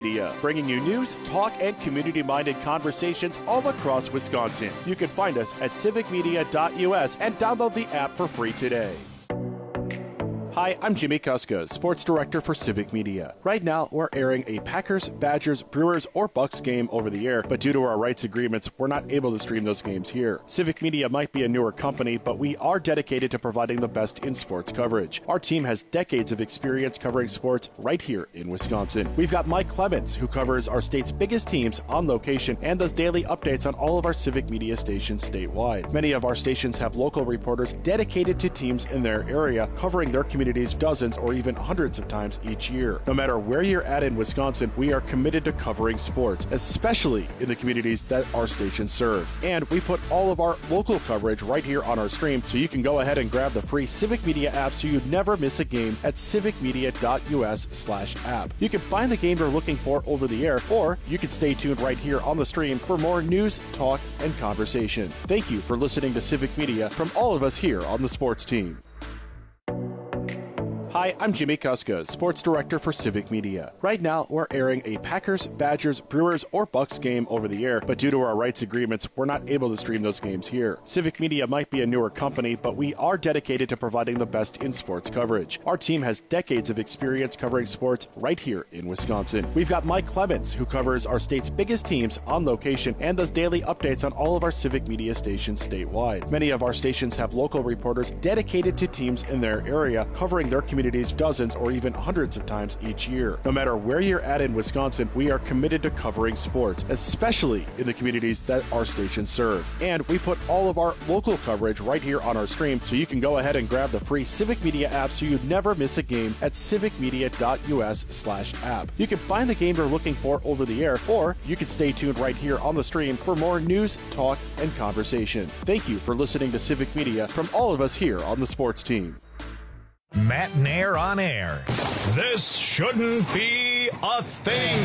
Media, bringing you news, talk, and community-minded conversations all across Wisconsin. You can find us at civicmedia.us and download the app for free today. Hi, I'm Jimmy Kuska, Sports Director for Civic Media. Right now, we're airing a Packers, Badgers, Brewers, or Bucks game over the air, but due to our rights agreements, we're not able to stream those games here. Civic Media might be a newer company, but we are dedicated to providing the best in sports coverage. Our team has decades of experience covering sports right here in Wisconsin. We've got Mike Clemens, who covers our state's biggest teams on location and does daily updates on all of our Civic Media stations statewide. Many of our stations have local reporters dedicated to teams in their area, covering their communities dozens or even hundreds of times each year. No matter where you're at in Wisconsin, we are committed to covering sports, especially in the communities that our stations serve. And we put all of our local coverage right here on our stream, so you can go ahead and grab the free Civic Media app so you never miss a game at civicmedia.us/app. You can find the game you're looking for over the air, or you can stay tuned right here on the stream for more news, talk, and conversation. Thank you for listening to Civic Media from all of us here on the sports team. Hi, I'm Jimmy Kuska, Sports Director for Civic Media. Right now, we're airing a Packers, Badgers, Brewers, or Bucks game over the air, but due to our rights agreements, we're not able to stream those games here. Civic Media might be a newer company, but we are dedicated to providing the best in sports coverage. Our team has decades of experience covering sports right here in Wisconsin. We've got Mike Clemens, who covers our state's biggest teams on location and does daily updates on all of our Civic Media stations statewide. Many of our stations have local reporters dedicated to teams in their area, covering their communities dozens or even hundreds of times each year. No matter where you're at in Wisconsin, we are committed to covering sports, especially in the communities that our stations serve. And we put all of our local coverage right here on our stream, so you can go ahead and grab the free Civic Media app so you never miss a game at civicmedia.us/app. You can find the game you're looking for over the air, or you can stay tuned right here on the stream for more news, talk, and conversation. Thank you for listening to Civic Media from all of us here on the sports team. Matt Nair on air. This shouldn't be a thing.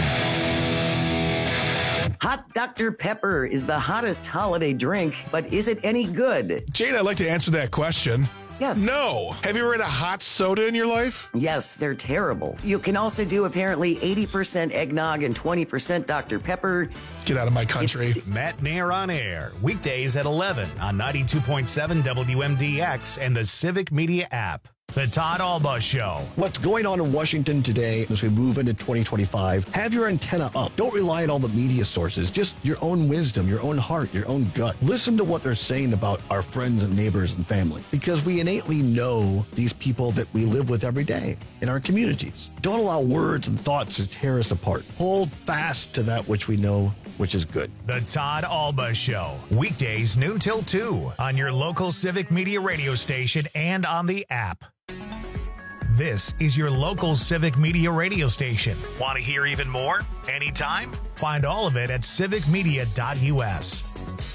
Hot Dr. Pepper is the hottest holiday drink, but is it any good? Jade, I'd like to answer that question. Yes. No. Have you ever had a hot soda in your life? Yes, they're terrible. You can also do apparently 80% eggnog and 20% Dr. Pepper. Get out of my country. Matt Nair on air. Weekdays at 11 on 92.7 WMDX and the Civic Media app. The Todd Alba Show. What's going on in Washington today as we move into 2025? Have your antenna up. Don't rely on all the media sources. Just your own wisdom, your own heart, your own gut. Listen to what they're saying about our friends and neighbors and family, because we innately know these people that we live with every day in our communities. Don't allow words and thoughts to tear us apart. Hold fast to that which we know, which is good. The Todd Alba Show. Weekdays noon till 2 on your local Civic Media radio station and on the app. This is your local Civic Media radio station. Want to hear even more? Anytime? Find all of it at civicmedia.us.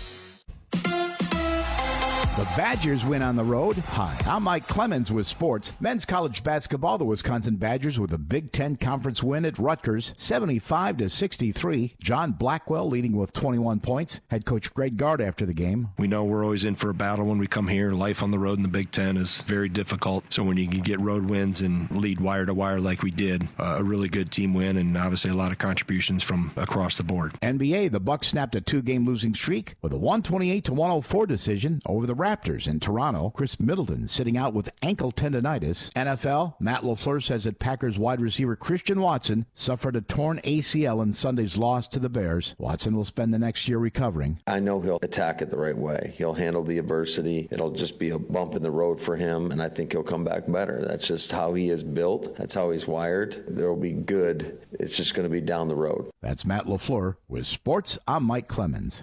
The Badgers win on the road. Hi, I'm Mike Clemens with sports. Men's college basketball, the Wisconsin Badgers with a Big Ten Conference win at Rutgers, 75-63. John Blackwell leading with 21 points. Head coach Greg Gard after the game. We know we're always in for a battle when we come here. Life on the road in the Big Ten is very difficult. So when you can get road wins and lead wire to wire like we did, a really good team win, and obviously a lot of contributions from across the board. NBA, the Bucks snapped a 2-game losing streak with a 128-104 decision over the Raptors in Toronto. Chris Middleton sitting out with ankle tendonitis. NFL, Matt LaFleur says that Packers wide receiver Christian Watson suffered a torn ACL in Sunday's loss to the Bears. Watson will spend the next year recovering. I know he'll attack it the right way. He'll handle the adversity. It'll just be a bump in the road for him, and I think he'll come back better. That's just how he is built. That's how he's wired. There will be good. It's just going to be down the road. That's Matt LaFleur with Sports. I'm Mike Clemens.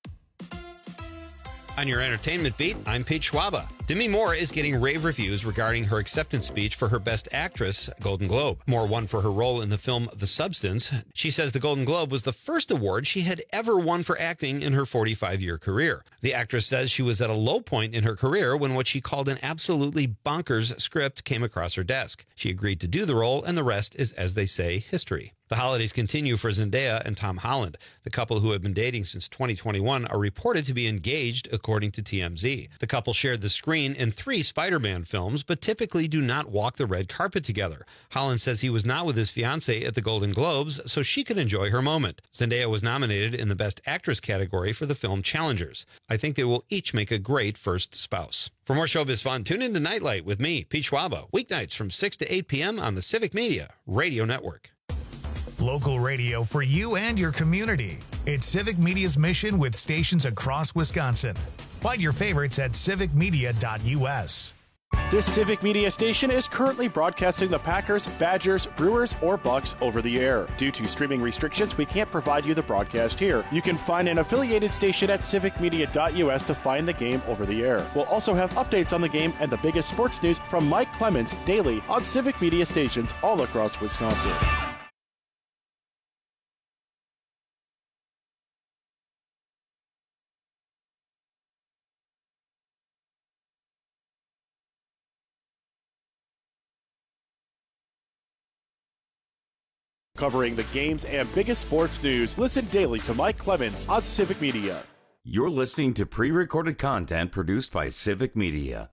On your entertainment beat, I'm Pete Schwaba. Demi Moore is getting rave reviews regarding her acceptance speech for her Best Actress Golden Globe. Moore won for her role in the film The Substance. She says the Golden Globe was the first award she had ever won for acting in her 45-year career. The actress says she was at a low point in her career when what she called an absolutely bonkers script came across her desk. She agreed to do the role, and the rest is, as they say, history. The holidays continue for Zendaya and Tom Holland. The couple, who have been dating since 2021, are reported to be engaged, according to TMZ. The couple shared the screen in 3 Spider-Man films, but typically do not walk the red carpet together. Holland says he was not with his fiancée at the Golden Globes, so she could enjoy her moment. Zendaya was nominated in the Best Actress category for the film Challengers. I think they will each make a great first spouse. For more showbiz fun, tune in to Nightlight with me, Pete Schwaba, weeknights from 6 to 8 p.m. on the Civic Media Radio Network. Local radio for you and your community. It's Civic Media's mission with stations across Wisconsin. Find your favorites at civicmedia.us. This Civic Media station is currently broadcasting the Packers, Badgers, Brewers, or Bucks over the air. Due to streaming restrictions, we can't provide you the broadcast here. You can find an affiliated station at civicmedia.us to find the game over the air. We'll also have updates on the game and the biggest sports news from Mike Clemens daily on Civic Media stations all across Wisconsin. Covering the games and biggest sports news, listen daily to Mike Clemens on Civic Media. You're listening to pre-recorded content produced by Civic Media.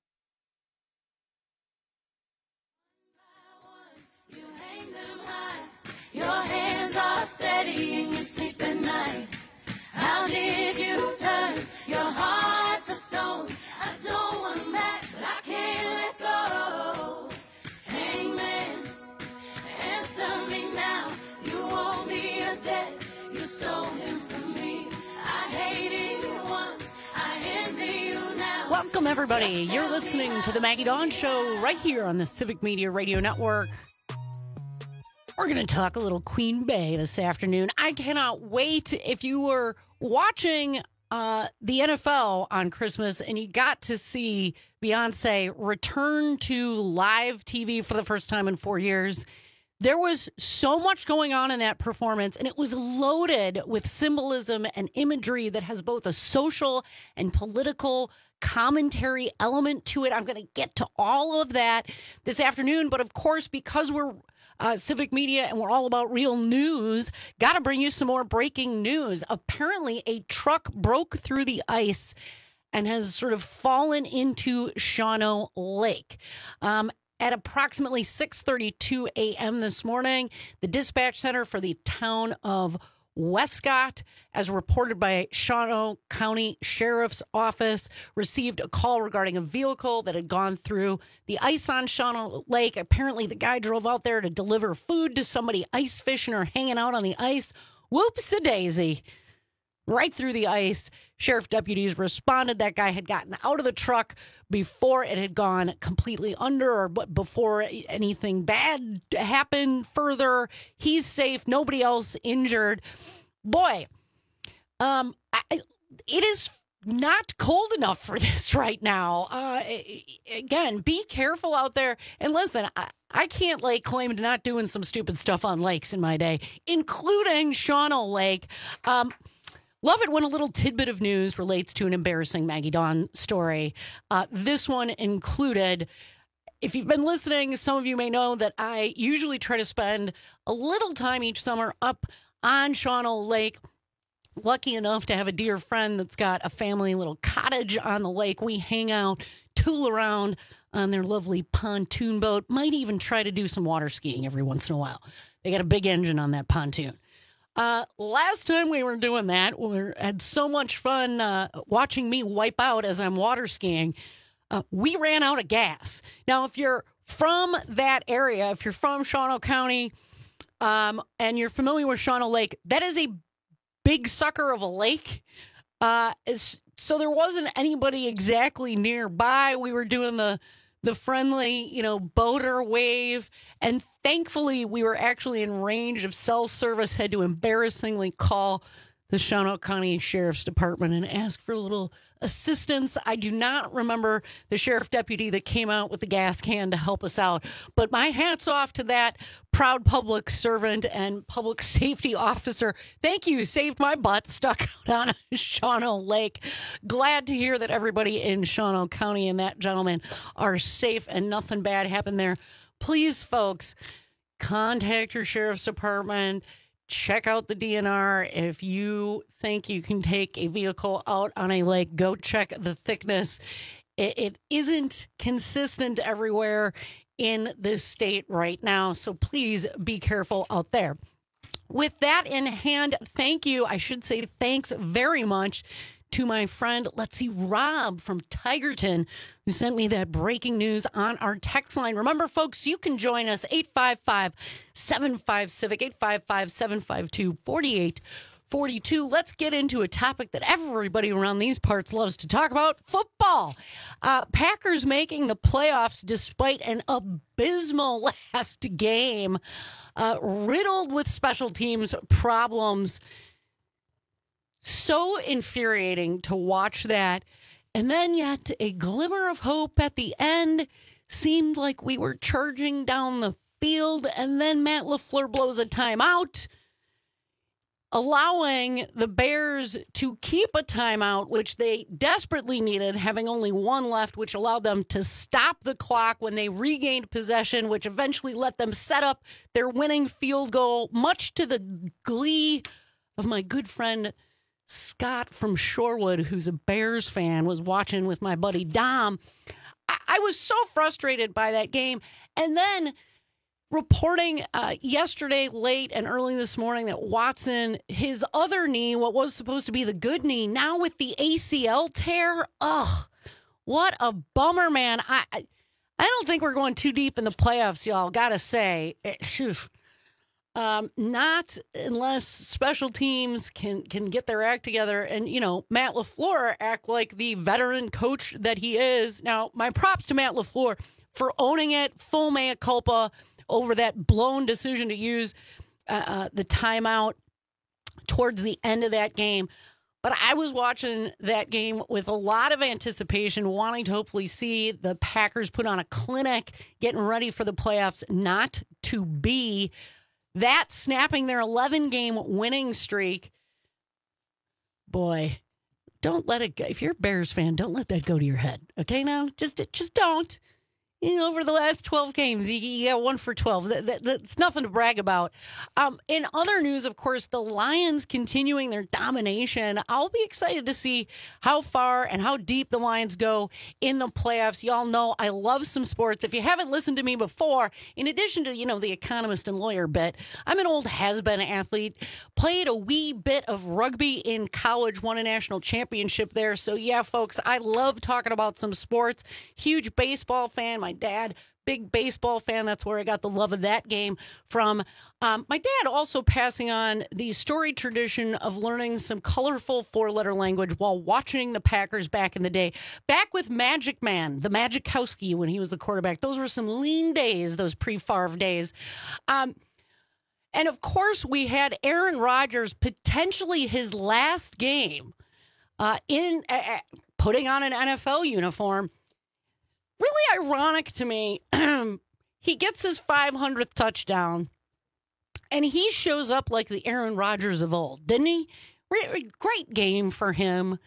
You hang them high. Your hands are steady and you sleep at night. How did you turn your heart to stone? I don't want them back, but I can't let go. Hangman, answer me now. You owe me a debt. You stole him from me. I hated you once. I envy you now. Welcome, everybody. You're listening to the Maggie Dawn Show right here on the Civic Media Radio Network. We're going to talk a little Queen Bey this afternoon. I cannot wait. If you were watching the NFL on Christmas and you got to see Beyonce return to live TV for the first time in 4 years, there was so much going on in that performance, and it was loaded with symbolism and imagery that has both a social and political commentary element to it. I'm going to get to all of that this afternoon, but of course, because we're Civic Media and we're all about real news, got to bring you some more breaking news. Apparently, a truck broke through the ice and has sort of fallen into Shawano Lake. At approximately 6:32 a.m. this morning, the dispatch center for the town of Westcott, as reported by Shawano County Sheriff's Office, received a call regarding a vehicle that had gone through the ice on Shawano Lake. Apparently, the guy drove out there to deliver food to somebody ice fishing or hanging out on the ice. Whoops-a-daisy. Right through the ice. Sheriff deputies responded. That guy had gotten out of the truck before it had gone completely under or before anything bad happened further. He's safe. Nobody else injured. Boy, it is not cold enough for this right now. Again, be careful out there. And listen, I can't lay claim to not doing some stupid stuff on lakes in my day, including Shawano Lake. Love it when a little tidbit of news relates to an embarrassing Maggie Dawn story. This one included, if you've been listening, some of you may know that I usually try to spend a little time each summer up on Shawano Lake. Lucky enough to have a dear friend that's got a family little cottage on the lake. We hang out, tool around on their lovely pontoon boat. Might even try to do some water skiing every once in a while. They got a big engine on that pontoon. Last time we were doing that, we had so much fun watching me wipe out as I'm water skiing. We ran out of gas. Now, if you're from that area, if you're from Shawano County, and you're familiar with Shawano Lake, that is a big sucker of a lake. So there wasn't anybody exactly nearby. We were doing the friendly, boater wave. And thankfully, we were actually in range of cell service, had to embarrassingly call the Shawano County Sheriff's Department and ask for a little assistance. I do not remember the sheriff deputy that came out with the gas can to help us out. But my hat's off to that proud public servant and public safety officer. Thank you. Saved my butt stuck out on Shawano Lake. Glad to hear that everybody in Shawano County and that gentleman are safe and nothing bad happened there. Please, folks, contact your sheriff's department. Check out the DNR. If you think you can take a vehicle out on a lake, go check the thickness. It isn't consistent everywhere in this state right now, so please be careful out there. With that in hand, thank you. I should say thanks very much to my friend, let's see, Rob from Tigerton, who sent me that breaking news on our text line. Remember, folks, you can join us, 855-75-CIVIC, 855-752-4842. Let's get into a topic that everybody around these parts loves to talk about, football. Packers making the playoffs despite an abysmal last game, riddled with special teams problems. So infuriating to watch that. And then yet a glimmer of hope at the end. Seemed like we were charging down the field. And then Matt LaFleur blows a timeout, allowing the Bears to keep a timeout, which they desperately needed, having only one left, which allowed them to stop the clock when they regained possession, which eventually let them set up their winning field goal, much to the glee of my good friend Scott from Shorewood, who's a Bears fan, was watching with my buddy Dom. I was so frustrated by that game. And then reporting yesterday late and early this morning that Watson, his other knee, what was supposed to be the good knee, now with the ACL tear. Ugh, what a bummer, man. I don't think we're going too deep in the playoffs, y'all, gotta say. Not unless special teams can get their act together and, you know, Matt LaFleur act like the veteran coach that he is. Now, my props to Matt LaFleur for owning it, full mea culpa over that blown decision to use the timeout towards the end of that game. But I was watching that game with a lot of anticipation, wanting to hopefully see the Packers put on a clinic, getting ready for the playoffs, not to be. That snapping their 11-game winning streak, boy, don't let it go. If you're a Bears fan, don't let that go to your head. Okay, now? Just don't. You know, over the last 12 games, you got 1 for 12. That's nothing to brag about. In other news, of course, the Lions continuing their domination. I'll be excited to see how far and how deep the Lions go in the playoffs. Y'all know I love some sports. If you haven't listened to me before, in addition to, you know, the economist and lawyer bit, I'm an old has-been athlete. Played a wee bit of rugby in college, won a national championship there. So, yeah, folks, I love talking about some sports. Huge baseball fan. My dad, big baseball fan. That's where I got the love of that game from. My dad also passing on the storied tradition of learning some colorful four-letter language while watching the Packers back in the day. Back with Magic Man, the Magikowski, when he was the quarterback. Those were some lean days, those pre-Favre days. And, of course, we had Aaron Rodgers, potentially his last game, in putting on an NFL uniform. Really ironic to me. He gets his 500th touchdown, and he shows up like the Aaron Rodgers of old, didn't he? Great game for him.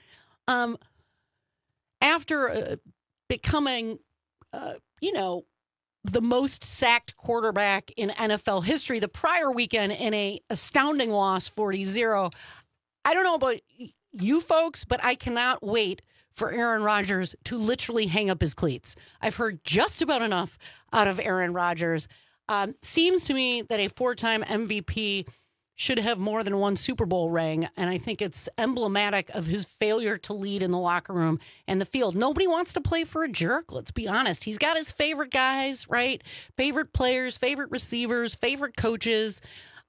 After becoming, the most sacked quarterback in NFL history the prior weekend in a astounding loss, 40-0. I don't know about you folks, but I cannot wait for Aaron Rodgers to literally hang up his cleats. I've heard just about enough out of Aaron Rodgers. Seems to me that a 4-time MVP should have more than one Super Bowl ring, and I think it's emblematic of his failure to lead in the locker room and the field. Nobody wants to play for a jerk, let's be honest. He's got his favorite guys, right? Favorite players, favorite receivers, favorite coaches.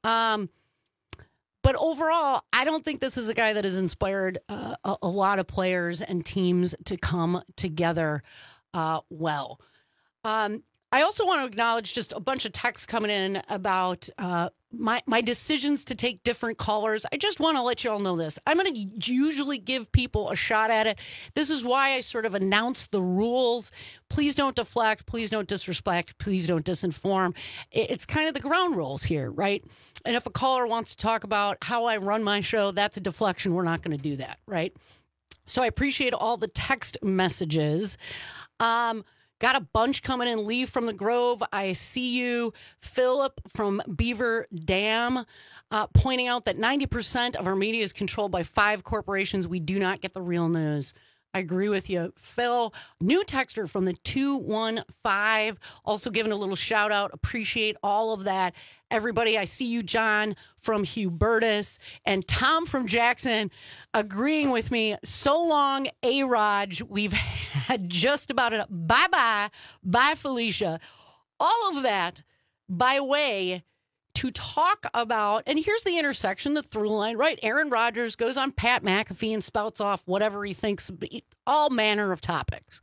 But overall, I don't think this is a guy that has inspired a lot of players and teams to come together well. I also want to acknowledge just a bunch of texts coming in about my decisions to take different callers. I just want to let you all know this. I'm going to usually give people a shot at it. This is why I sort of announce the rules. Please don't deflect. Please don't disrespect. Please don't disinform. It's kind of the ground rules here, right? And if a caller wants to talk about how I run my show, that's a deflection. We're not going to do that, right? So I appreciate all the text messages. Got a bunch coming in. Lee from the Grove, I see you. Philip from Beaver Dam, pointing out that 90% of our media is controlled by 5 corporations. We do not get the real news. I agree with you, Phil. New texter from the 215, also giving a little shout out. Appreciate all of that. Everybody, I see you, John from Hubertus, and Tom from Jackson agreeing with me. So long, A-Raj. We've had just about it. Bye-bye. Bye, Felicia. All of that by way to talk about, and here's the intersection, the through line, right? Aaron Rodgers goes on Pat McAfee and spouts off whatever he thinks, all manner of topics.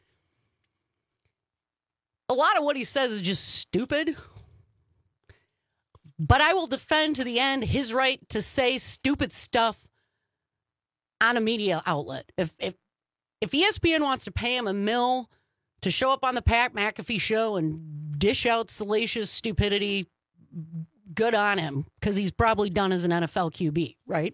A lot of what he says is just stupid. But I will defend to the end his right to say stupid stuff on a media outlet. If ESPN wants to pay him $1 million to show up on the Pat McAfee show and dish out salacious stupidity, good on him, because he's probably done as an NFL QB, right?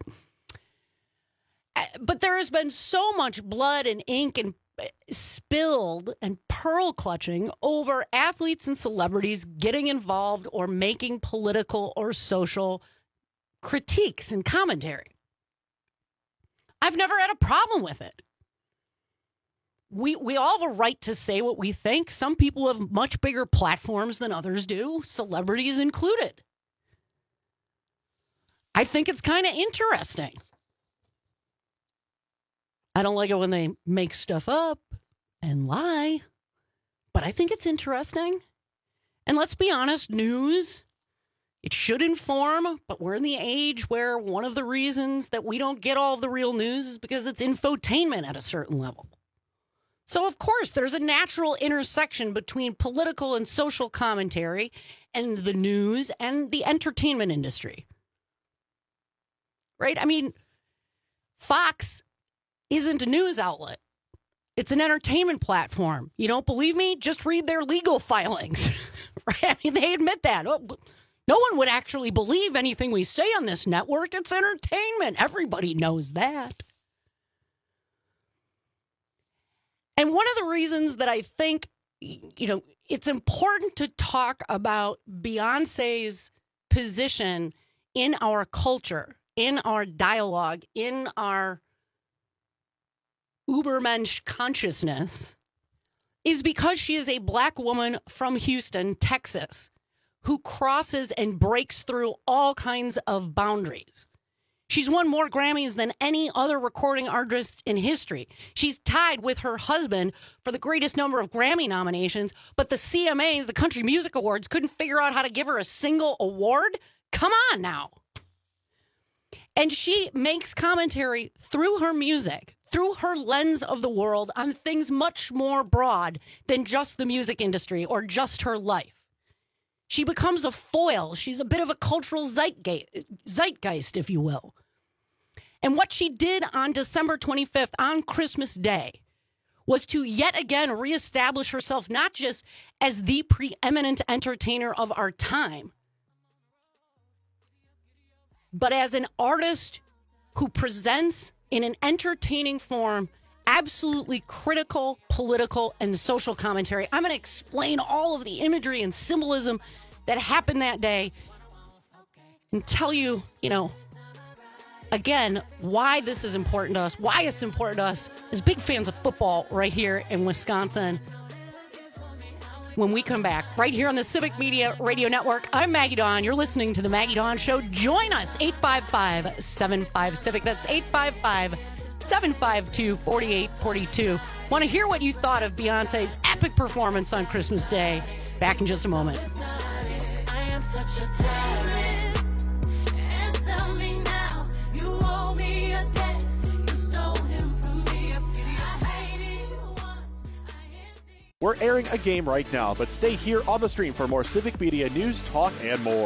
But there has been so much blood and ink and spilled and pearl clutching over athletes and celebrities getting involved or making political or social critiques and commentary. I've never had a problem with it. We all have a right to say what we think. Some people have much bigger platforms than others do, celebrities included. I think it's kind of interesting. I don't like it when they make stuff up and lie, but I think it's interesting. And let's be honest, news, it should inform, but we're in the age where one of the reasons that we don't get all of the real news is because it's infotainment at a certain level. So, of course, there's a natural intersection between political and social commentary and the news and the entertainment industry. Right? I mean, Fox isn't a news outlet. It's an entertainment platform. You don't believe me? Just read their legal filings. Right? I mean, they admit that. No one would actually believe anything we say on this network. It's entertainment. Everybody knows that. And one of the reasons that I think, it's important to talk about Beyonce's position in our culture, in our dialogue, in our Ubermensch consciousness, is because she is a black woman from Houston, Texas, who crosses and breaks through all kinds of boundaries. She's won more Grammys than any other recording artist in history. She's tied with her husband for the greatest number of Grammy nominations, but the CMAs, the Country Music Awards, couldn't figure out how to give her a single award? Come on now. And she makes commentary through her music, through her lens of the world, on things much more broad than just the music industry or just her life. She becomes a foil. She's a bit of a cultural zeitgeist, if you will. And what she did on December 25th, on Christmas Day, was to yet again reestablish herself not just as the preeminent entertainer of our time, but as an artist who presents in an entertaining form absolutely critical political and social commentary. I'm going to explain all of the imagery and symbolism that happened that day and tell you, again, why this is important to us, why it's important to us as big fans of football right here in Wisconsin. When we come back, right here on the Civic Media Radio Network, I'm Maggie Dawn. You're listening to The Maggie Dawn Show. Join us, 855-75-CIVIC. That's 855-752-4842. Want to hear what you thought of Beyonce's epic performance on Christmas Day? Back in just a moment. I am such a tyrant. And tell me now, you owe me a debt. You stole him from me. I hated you once. We're airing a game right now, but stay here on the stream for more Civic Media news, talk, and more.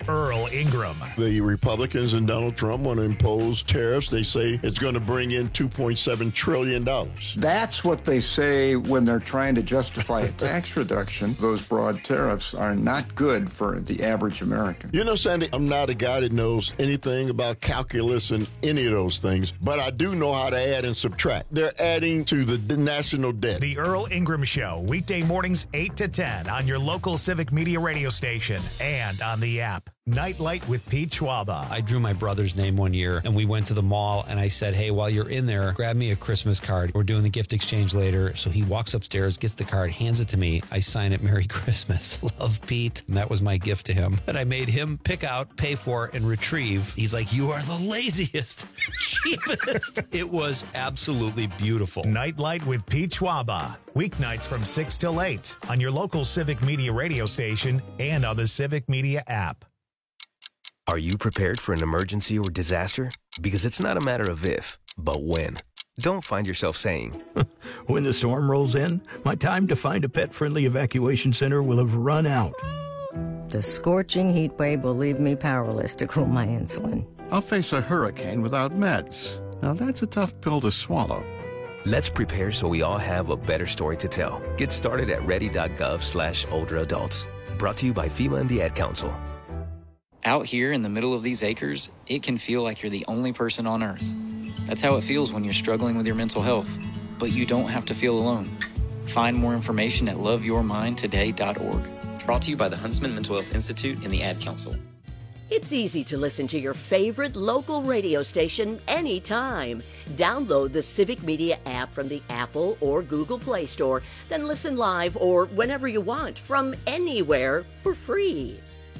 Earl Ingram. The Republicans and Donald Trump want to impose tariffs. They say it's going to bring in $2.7 trillion. That's what they say when they're trying to justify a tax reduction. Those broad tariffs are not good for the average American. You know, Sandy, I'm not a guy that knows anything about calculus and any of those things, but I do know how to add and subtract. They're adding to the national debt. The Earl Ingram Show, weekday mornings 8 to 10 on your local Civic Media radio station and on the app. Nightlight with Pete Schwaba. I drew my brother's name one year, and we went to the mall, and I said, hey, while you're in there, grab me a Christmas card. We're doing the gift exchange later. So he walks upstairs, gets the card, hands it to me. I sign it, Merry Christmas. Love, Pete. And that was my gift to him that I made him pick out, pay for, and retrieve. He's like, you are the laziest, cheapest. It was absolutely beautiful. Nightlight with Pete Schwaba. Weeknights from 6 till 8 on your local Civic Media radio station and on the Civic Media app. Are you prepared for an emergency or disaster? Because it's not a matter of if, but when. Don't find yourself saying, when the storm rolls in, my time to find a pet-friendly evacuation center will have run out. The scorching heat wave will leave me powerless to cool my insulin. I'll face a hurricane without meds. Now that's a tough pill to swallow. Let's prepare so we all have a better story to tell. Get started at ready.gov/older adults. Brought to you by FEMA and the Ad Council. Out here in the middle of these acres, it can feel like you're the only person on Earth. That's how it feels when you're struggling with your mental health. But you don't have to feel alone. Find more information at loveyourmindtoday.org. Brought to you by the Huntsman Mental Health Institute and the Ad Council. It's easy to listen to your favorite local radio station anytime. Download the Civic Media app from the Apple or Google Play Store, then listen live or whenever you want from anywhere for free.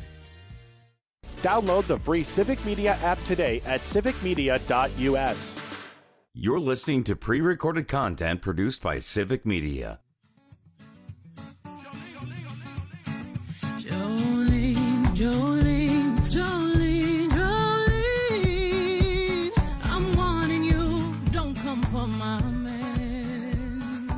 Download the free Civic Media app today at civicmedia.us. You're listening to pre-recorded content produced by Civic Media. Jolene, Jolene, Jolene, Jolene, I'm warning you, don't come for my man.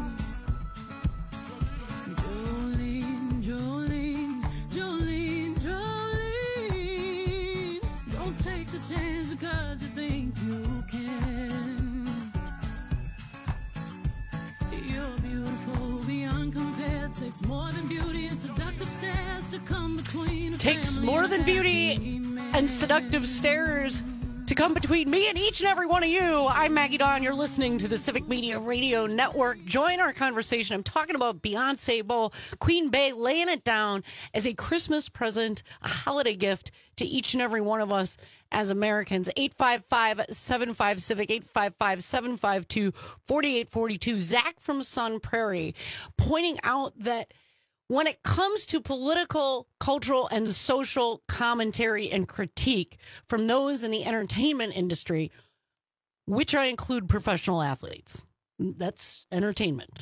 Jolene, Jolene, Jolene, Jolene, don't take the chance because you think you can. You're beautiful beyond compare, takes more than beauty and seductive stares to come between. Takes more than beauty and seductive stares to come between me and each and every one of you. I'm Maggie Dawn. You're listening to the Civic Media Radio Network. Join our conversation. I'm talking about Beyonce Bowl, Queen Bey laying it down as a Christmas present, a holiday gift to each and every one of us as Americans. 855-75-CIVIC, 855-752-4842. Zach from Sun Prairie pointing out that when it comes to political, cultural, and social commentary and critique from those in the entertainment industry, which I include professional athletes, that's entertainment.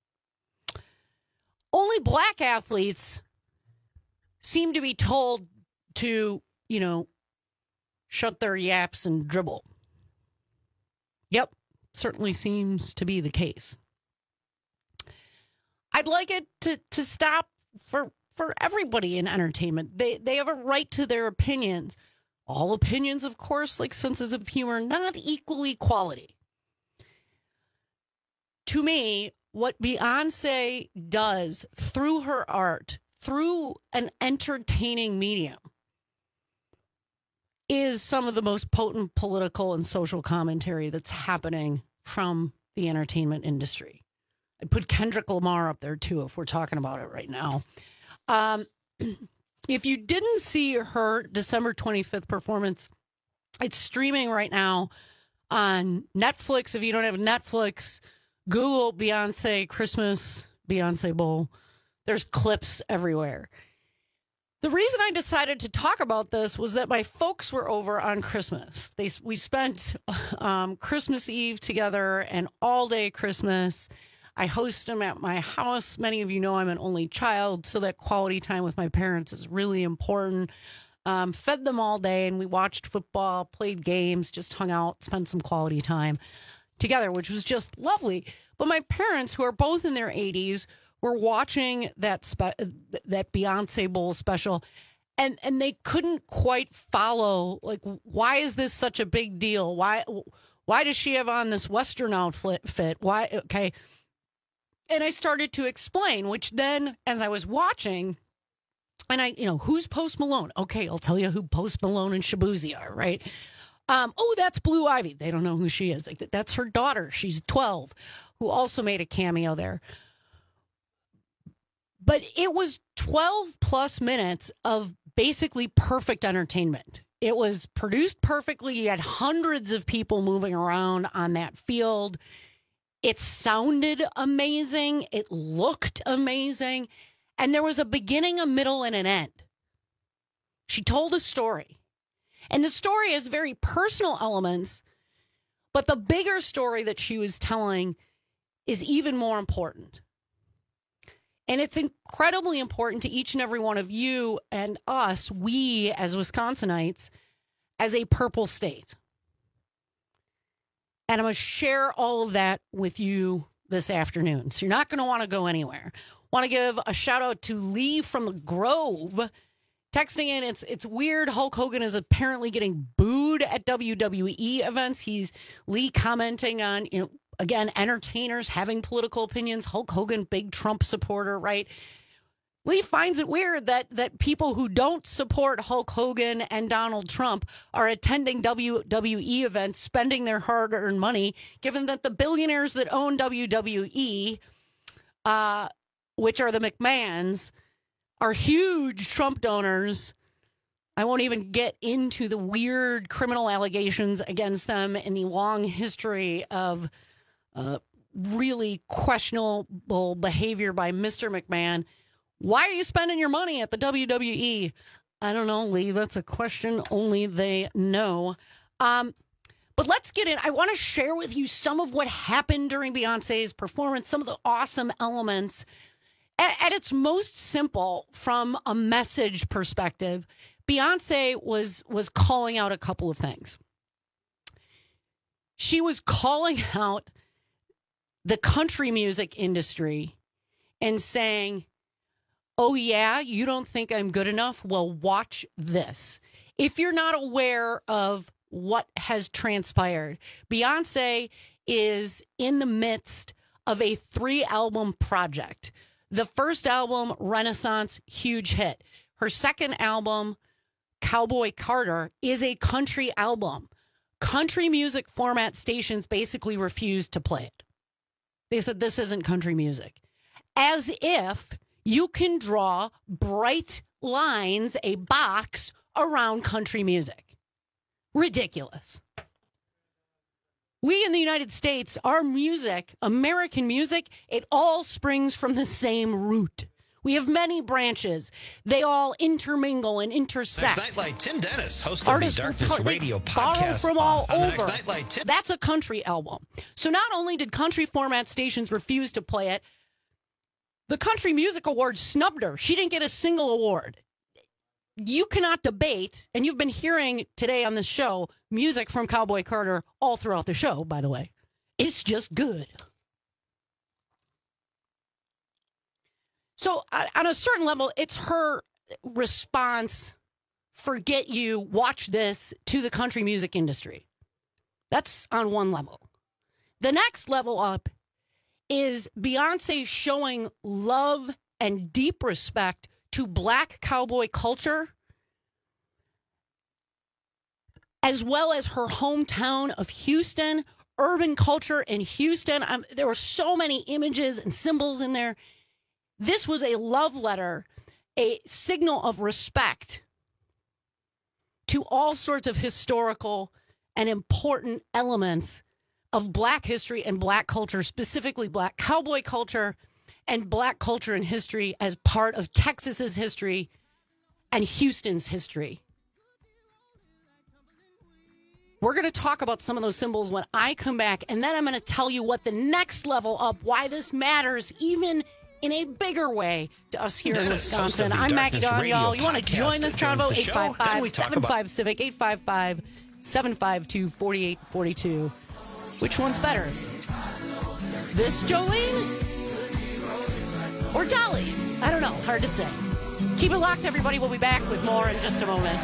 Only black athletes seem to be told to, shut their yaps and dribble. Yep, certainly seems to be the case. I'd like it to stop for everybody in entertainment. They have a right to their opinions. All opinions, of course, like senses of humor, not equally quality. To me, what Beyonce does through her art, through an entertaining medium, is some of the most potent political and social commentary that's happening from the entertainment industry. I'd put Kendrick Lamar up there, too, if we're talking about it right now. If you didn't see her December 25th performance, it's streaming right now on Netflix. If you don't have Netflix, Google Beyonce Christmas, Beyonce Bowl. There's clips everywhere. The reason I decided to talk about this was that my folks were over on Christmas. We spent Christmas Eve together and all day Christmas. I host them at my house. Many of you know I'm an only child, so that quality time with my parents is really important. Fed them all day, and we watched football, played games, just hung out, spent some quality time together, which was just lovely. But my parents, who are both in their 80s, were watching that Beyonce Bowl special, And they couldn't quite follow, like, why is this such a big deal? Why does she have on this Western outfit? Why? Okay. And I started to explain, which then, as I was watching, and who's Post Malone? Okay, I'll tell you who Post Malone and Shabuzi are, right? Oh, that's Blue Ivy. They don't know who she is. Like, that's her daughter. She's 12, who also made a cameo there. But it was 12 plus minutes of basically perfect entertainment. It was produced perfectly. You had hundreds of people moving around on that field. It sounded amazing. It looked amazing. And there was a beginning, a middle, and an end. She told a story. And the story has very personal elements, but the bigger story that she was telling is even more important. And it's incredibly important to each and every one of you and us, we as Wisconsinites, as a purple state. And I'm going to share all of that with you this afternoon. So you're not going to want to go anywhere. Want to give a shout out to Lee from the Grove. Texting in, it's weird. Hulk Hogan is apparently getting booed at WWE events. Lee commenting on, again, entertainers having political opinions. Hulk Hogan, big Trump supporter, right? Lee finds it weird that people who don't support Hulk Hogan and Donald Trump are attending WWE events, spending their hard-earned money, given that the billionaires that own WWE, which are the McMahons, are huge Trump donors. I won't even get into the weird criminal allegations against them in the long history of really questionable behavior by Mr. McMahon. Why are you spending your money at the WWE? I don't know, Lee. That's a question only they know. But let's get in. I want to share with you some of what happened during Beyonce's performance, some of the awesome elements. At its most simple, from a message perspective, Beyonce was calling out a couple of things. She was calling out the country music industry and saying, oh, yeah, you don't think I'm good enough? Well, watch this. If you're not aware of what has transpired, Beyonce is in the midst of a 3-album project. The first album, Renaissance, huge hit. Her second album, Cowboy Carter, is a country album. Country music format stations basically refused to play it. They said, this isn't country music. As if you can draw bright lines, a box around country music. Ridiculous. We in the United States, our music, American music, it all springs from the same root. We have many branches. They all intermingle and intersect. Next Nightlight, Tim Dennis, host Artists of the Darkness Radio podcast. Borrow from all on over. The Next Nightlight, Tim. That's a country album. So not only did country format stations refuse to play it, the Country Music Awards snubbed her. She didn't get a single award. You cannot debate, and you've been hearing today on this show, music from Cowboy Carter all throughout the show, by the way. It's just good. So on a certain level, it's her response, forget you, watch this, to the country music industry. That's on one level. The next level up is Beyonce showing love and deep respect to Black cowboy culture, as well as her hometown of Houston, urban culture in Houston. There were so many images and symbols in there. This was a love letter, a signal of respect to all sorts of historical and important elements of Black history and Black culture, specifically Black cowboy culture and Black culture and history as part of Texas's history and Houston's history. We're going to talk about some of those symbols when I come back, and then I'm going to tell you what the next level up, why this matters, even in a bigger way to us here in Wisconsin. I'm Maggie Dawn, y'all. You want to join this convo? 855-75-CIVIC, 855-752-4842. Which one's better? This Jolene? Or Dolly's? I don't know. Hard to say. Keep it locked, everybody. We'll be back with more in just a moment.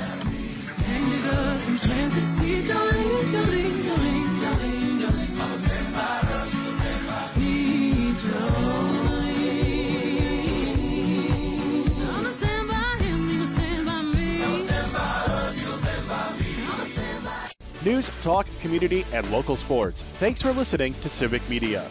News, talk, community, and local sports. Thanks for listening to Civic Media.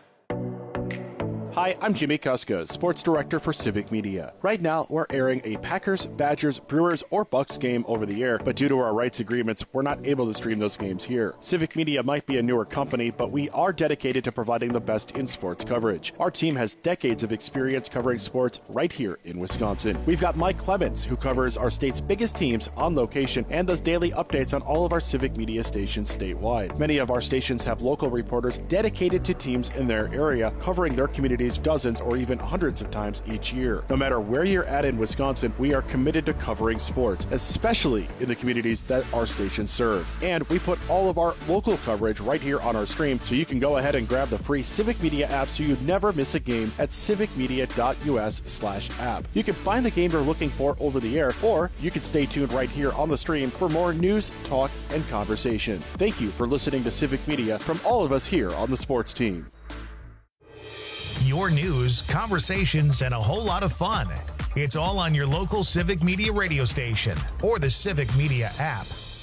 Hi, I'm Jimmy Kuska, Sports Director for Civic Media. Right now, we're airing a Packers, Badgers, Brewers, or Bucks game over the air, but due to our rights agreements, we're not able to stream those games here. Civic Media might be a newer company, but we are dedicated to providing the best in sports coverage. Our team has decades of experience covering sports right here in Wisconsin. We've got Mike Clemens, who covers our state's biggest teams on location and does daily updates on all of our Civic Media stations statewide. Many of our stations have local reporters dedicated to teams in their area, covering their communities dozens or even hundreds of times each year. No matter where you're at in Wisconsin, we are committed to covering sports, especially in the communities that our stations serve. And we put all of our local coverage right here on our stream, so you can go ahead and grab the free Civic Media app so you never miss a game at civicmedia.us/app. You can find the game you're looking for over the air, or you can stay tuned right here on the stream for more news, talk, and conversation. Thank you for listening to Civic Media from all of us here on the sports team. Your news, conversations, and a whole lot of fun. It's all on your local Civic Media radio station or the Civic Media app.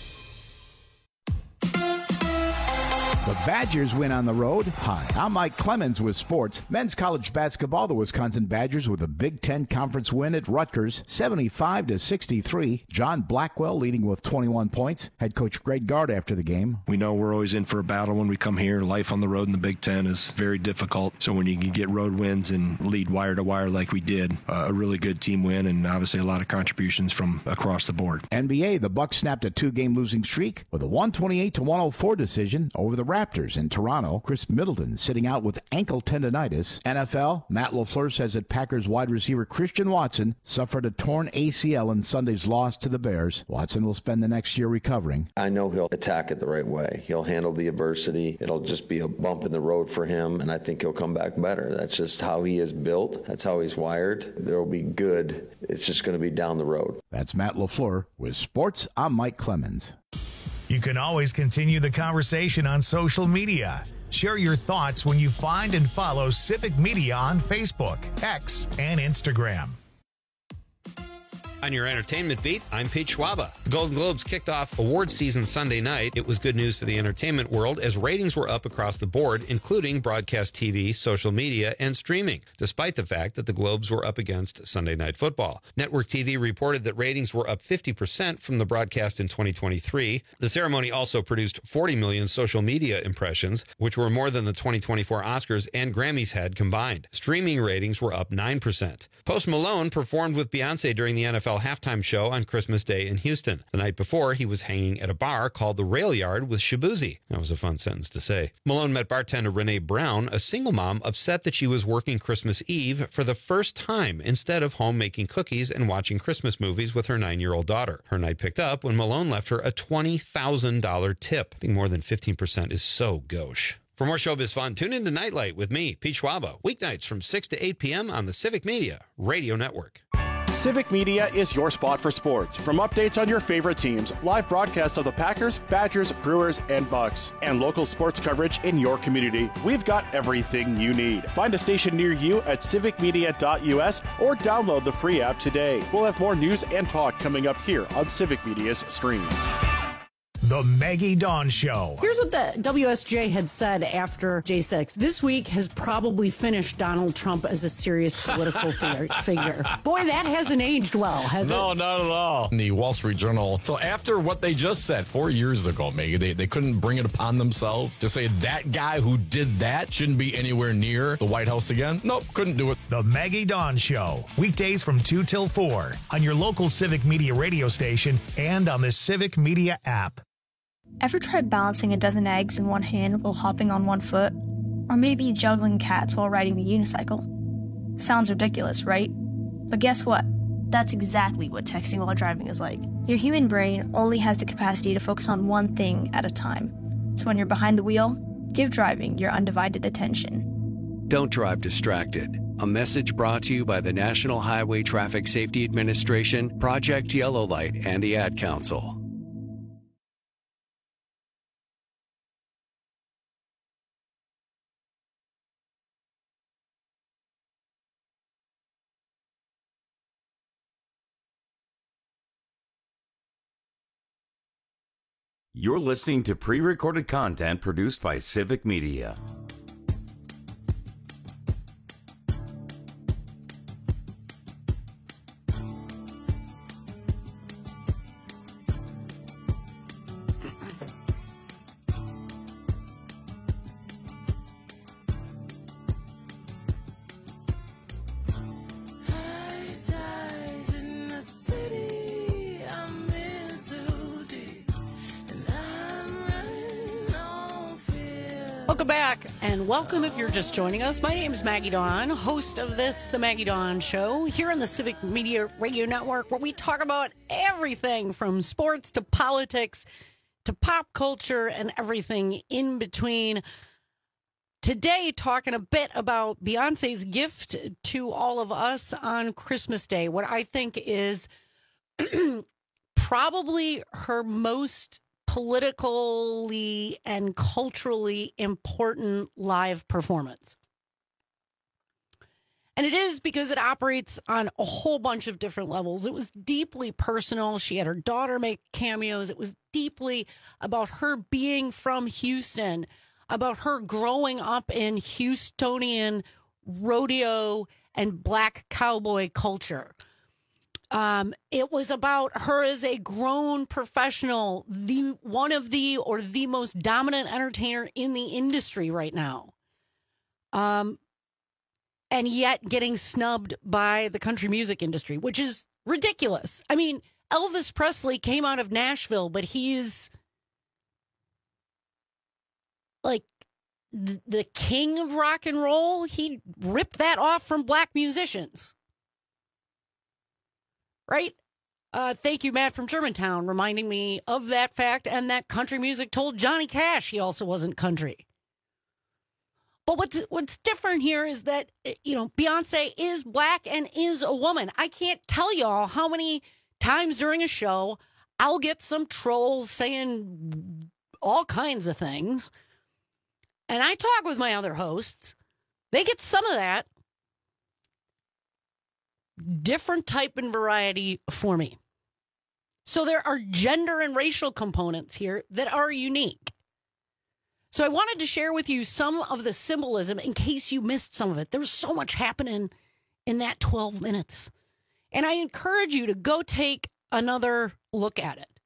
The Badgers win on the road. Hi, I'm Mike Clemens with sports. Men's college basketball, the Wisconsin Badgers with a Big Ten Conference win at Rutgers, 75-63. John Blackwell leading with 21 points. Head coach Greg Gard after the game. We know we're always in for a battle when we come here. Life on the road in the Big Ten is very difficult. So when you can get road wins and lead wire to wire like we did, a really good team win, and obviously a lot of contributions from across the board. NBA, the Bucks snapped a 2-game losing streak with a 128-104 decision over the Raptors in Toronto. Chris Middleton sitting out with ankle tendonitis. NFL, Matt LaFleur says that Packers wide receiver Christian Watson suffered a torn ACL in Sunday's loss to the Bears. Watson will spend the next year recovering. I know he'll attack it the right way. He'll handle the adversity. It'll just be a bump in the road for him, and I think he'll come back better. That's just how he is built. That's how he's wired. There'll be good. It's just going to be down the road. That's Matt LaFleur with sports. I'm Mike Clemens. You can always continue the conversation on social media. Share your thoughts when you find and follow Civic Media on Facebook, X, and Instagram. On your entertainment beat, I'm Pete Schwaba. The Golden Globes kicked off awards season Sunday night. It was good news for the entertainment world as ratings were up across the board, including broadcast TV, social media, and streaming, despite the fact that the Globes were up against Sunday Night Football. Network TV reported that ratings were up 50% from the broadcast in 2023. The ceremony also produced 40 million social media impressions, which were more than the 2024 Oscars and Grammys had combined. Streaming ratings were up 9%. Post Malone performed with Beyonce during the NFL halftime show on Christmas Day in Houston. The night before, he was hanging at a bar called the Rail Yard with Shabuzi. That was a fun sentence to say. Malone met bartender Renee Brown, a single mom upset that she was working Christmas Eve for the first time instead of home making cookies and watching Christmas movies with her 9-year-old daughter. Her night picked up when Malone left her a $20,000 tip. Being more than 15% is so gauche. For more showbiz fun, tune in to Nightlight with me, Pete Schwaba, weeknights from 6 to 8 p.m. on the Civic Media Radio Network. Civic Media is your spot for sports. From updates on your favorite teams, live broadcasts of the Packers, Badgers, Brewers, and Bucks, and local sports coverage in your community, we've got everything you need. Find a station near you at civicmedia.us or download the free app today. We'll have more news and talk coming up here on Civic Media's stream. The Maggie Dawn Show. Here's what the WSJ had said after J6. This week has probably finished Donald Trump as a serious political figure. Boy, that hasn't aged well, has it? No, not at all. In the Wall Street Journal. So after what they just said 4 years ago, Maggie, they couldn't bring it upon themselves to say that guy who did that shouldn't be anywhere near the White House again. Nope, couldn't do it. The Maggie Dawn Show. Weekdays from 2 till 4 on your local Civic Media radio station and on the Civic Media app. Ever tried balancing a dozen eggs in one hand while hopping on one foot? Or maybe juggling cats while riding the unicycle? Sounds ridiculous, right? But guess what? That's exactly what texting while driving is like. Your human brain only has the capacity to focus on one thing at a time. So when you're behind the wheel, give driving your undivided attention. Don't drive distracted. A message brought to you by the National Highway Traffic Safety Administration, Project Yellow Light, and the Ad Council. You're listening to pre-recorded content produced by Civic Media. Welcome back, and welcome if you're just joining us. My name is Maggie Dawn, host of this, The Maggie Dawn Show, here on the Civic Media Radio Network, where we talk about everything from sports to politics to pop culture and everything in between. Today, talking a bit about Beyonce's gift to all of us on Christmas Day, what I think is probably her most politically and culturally important live performance. And it is because it operates on a whole bunch of different levels. It was deeply personal. She had her daughter make cameos. It was deeply about her being from Houston, about her growing up in Houstonian rodeo and black cowboy culture. It was about her as a grown professional, one of the most dominant entertainer in the industry right now. And yet getting snubbed by the country music industry, which is ridiculous. I mean, Elvis Presley came out of Nashville, but he's like the king of rock and roll. He ripped that off from black musicians. Right? Thank you, Matt from Germantown, reminding me of that fact and that country music told Johnny Cash he also wasn't country. But what's different here is that, you know, Beyonce is black and is a woman. I can't tell y'all how many times during a show I'll get some trolls saying all kinds of things. And I talk with my other hosts. They get some of that. Different type and variety for me. So there are gender and racial components here that are unique. So I wanted to share with you some of the symbolism in case you missed some of it. There's so much happening in that 12 minutes. And I encourage you to go take another look at it.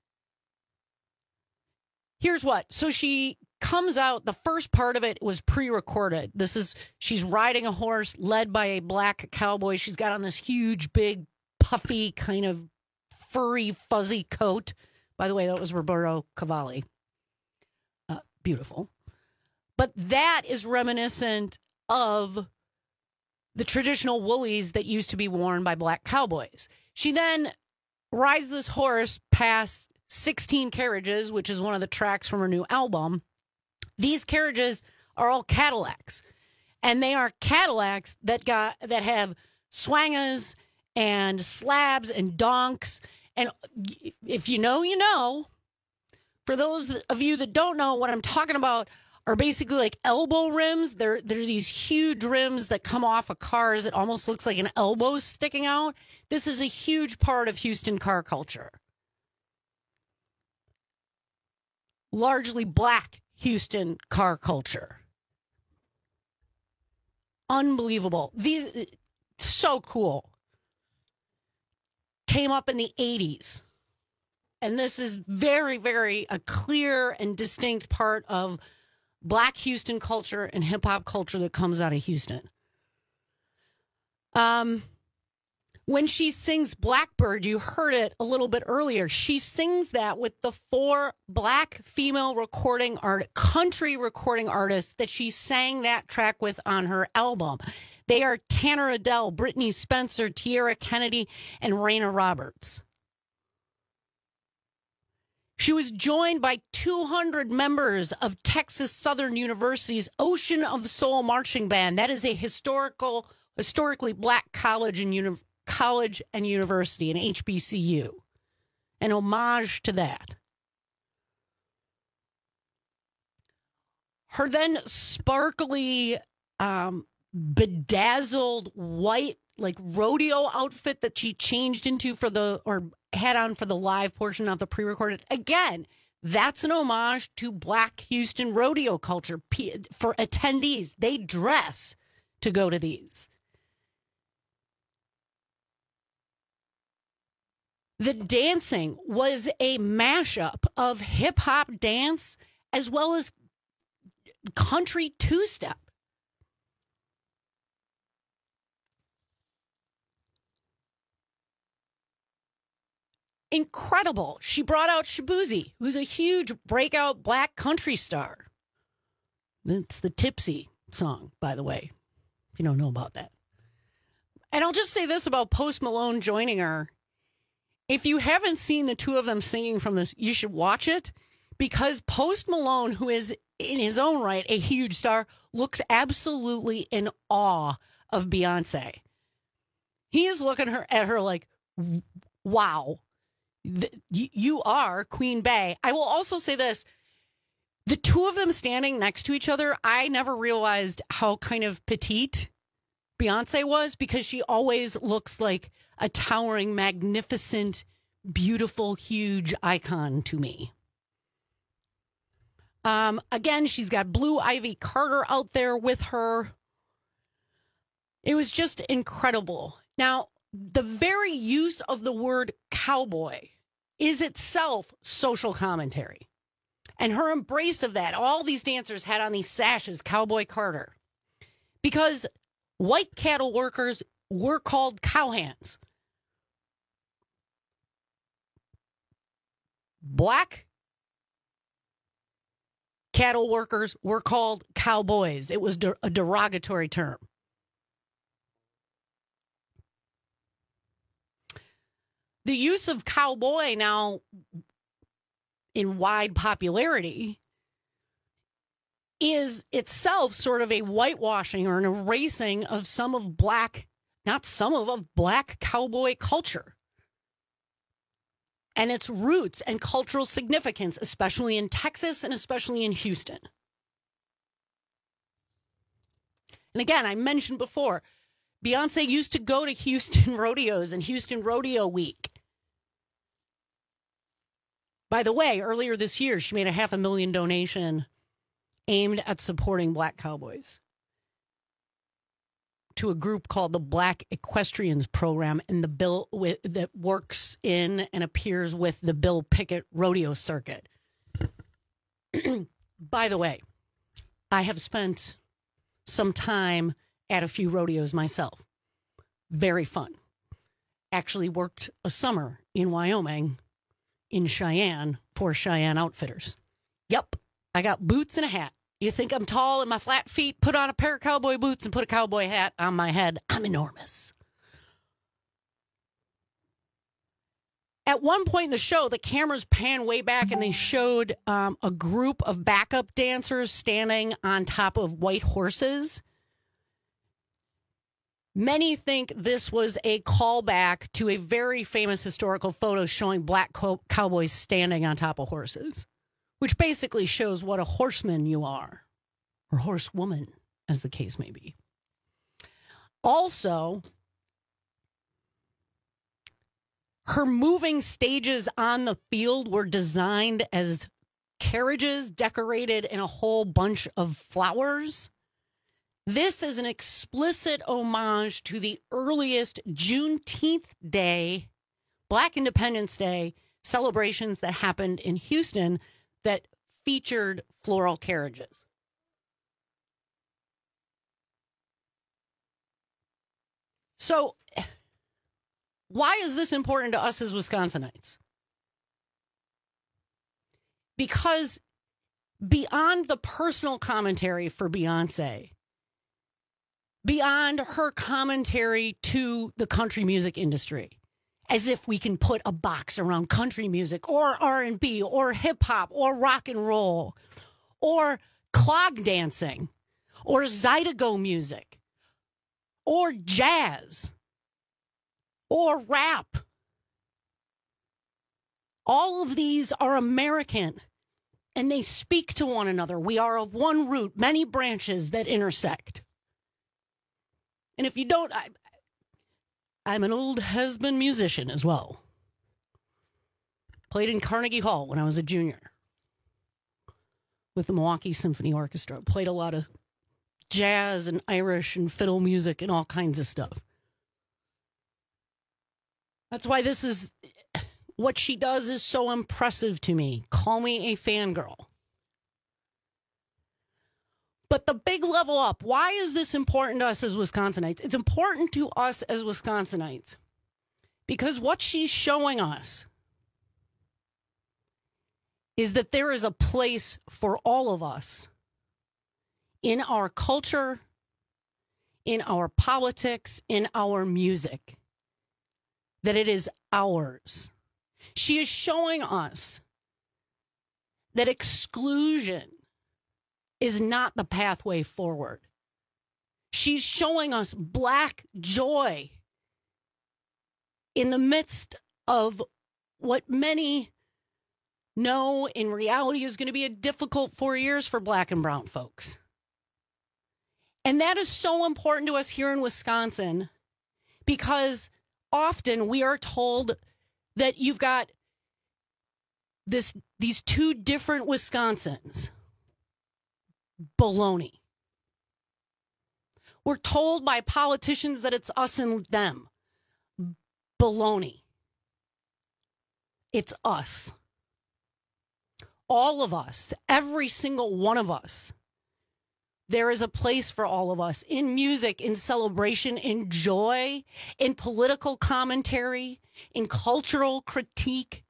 Here's what. So she comes out, the first part of it was pre-recorded. She's riding a horse led by a black cowboy. She's got on this huge, big, puffy, kind of furry, fuzzy coat. By the way, that was Roberto Cavalli. Beautiful. But that is reminiscent of the traditional woolies that used to be worn by black cowboys. She then rides this horse past 16 Carriages, which is one of the tracks from her new album. These carriages are all Cadillacs, and they are Cadillacs that have swangas and slabs and donks. And if you know, you know. For those of you that don't know, what I'm talking about are basically like elbow rims. They're these huge rims that come off of cars. It almost looks like an elbow sticking out. This is a huge part of Houston car culture. Largely black Houston car culture. Unbelievable. These, so cool. Came up in the 80s. And this is very, very a clear and distinct part of black Houston culture and hip hop culture that comes out of Houston. When she sings Blackbird, you heard it a little bit earlier. She sings that with the 4 black female country recording artists that she sang that track with on her album. They are Tanner Adell, Brittany Spencer, Tierra Kennedy, and Raina Roberts. She was joined by 200 members of Texas Southern University's Ocean of Soul Marching Band. That is a historical historically black college and university, an HBCU. An homage to that. Her then sparkly, bedazzled white, like rodeo outfit that she changed into had on for the live portion of the pre-recorded. Again, that's an homage to Black Houston rodeo culture. For attendees, they dress to go to these. The dancing was a mashup of hip-hop dance as well as country two-step. Incredible. She brought out Shabuzi, who's a huge breakout black country star. It's the Tipsy song, by the way, if you don't know about that. And I'll just say this about Post Malone joining her. If you haven't seen the two of them singing from this, you should watch it, because Post Malone, who is in his own right a huge star, looks absolutely in awe of Beyonce. He is looking at her like, wow, you are Queen Bey. I will also say this. The two of them standing next to each other, I never realized how kind of petite Beyonce was, because she always looks like a towering, magnificent, beautiful, huge icon to me. Again, she's got Blue Ivy Carter out there with her. It was just incredible. Now, the very use of the word cowboy is itself social commentary. And her embrace of that, all these dancers had on these sashes, Cowboy Carter. Because white cattle workers were called cowhands. Black cattle workers were called cowboys. It was a derogatory term. The use of cowboy now in wide popularity is itself sort of a whitewashing or an erasing of black cowboy culture and its roots and cultural significance, especially in Texas and especially in Houston. And again, I mentioned before, Beyonce used to go to Houston rodeos and Houston Rodeo Week. By the way, earlier this year, she made a $500,000 donation aimed at supporting black cowboys to a group called the Black Equestrians Program, and the bill that works in and appears with the Bill Pickett Rodeo Circuit. By the way, I have spent some time at a few rodeos myself. Very fun. Actually worked a summer in Wyoming, in Cheyenne, for Cheyenne Outfitters. Yep, I got boots and a hat. You think I'm tall and my flat feet? Put on a pair of cowboy boots and put a cowboy hat on my head. I'm enormous. At one point in the show, the cameras pan way back and they showed a group of backup dancers standing on top of white horses. Many think this was a callback to a very famous historical photo showing black cowboys standing on top of horses, which basically shows what a horseman you are, or horsewoman, as the case may be. Also, her moving stages on the field were designed as carriages decorated in a whole bunch of flowers. This is an explicit homage to the earliest Juneteenth Day, Black Independence Day celebrations that happened in Houston that featured floral carriages. So, why is this important to us as Wisconsinites? Because beyond the personal commentary for Beyonce, beyond her commentary to the country music industry, as if we can put a box around country music or R&B or hip hop or rock and roll or clog dancing or Zydeco music or jazz or rap. All of these are American, and they speak to one another. We are of one root, many branches that intersect. And if you don't, I'm an old has-been musician as well. Played in Carnegie Hall when I was a junior with the Milwaukee Symphony Orchestra. Played a lot of jazz and Irish and fiddle music and all kinds of stuff. That's why this is, what she does is so impressive to me. Call me a fangirl. But the big level up, why is this important to us as Wisconsinites? It's important to us as Wisconsinites because what she's showing us is that there is a place for all of us in our culture, in our politics, in our music, that it is ours. She is showing us that exclusion is not the pathway forward. She's showing us Black joy in the midst of what many know in reality is going to be a difficult 4 years for Black and brown folks. And that is so important to us here in Wisconsin because often we are told that you've got these two different Wisconsins. Baloney. We're told by politicians that it's us and them. Baloney. It's us. All of us, every single one of us. There is a place for all of us in music, in celebration, in joy, in political commentary, in cultural critique.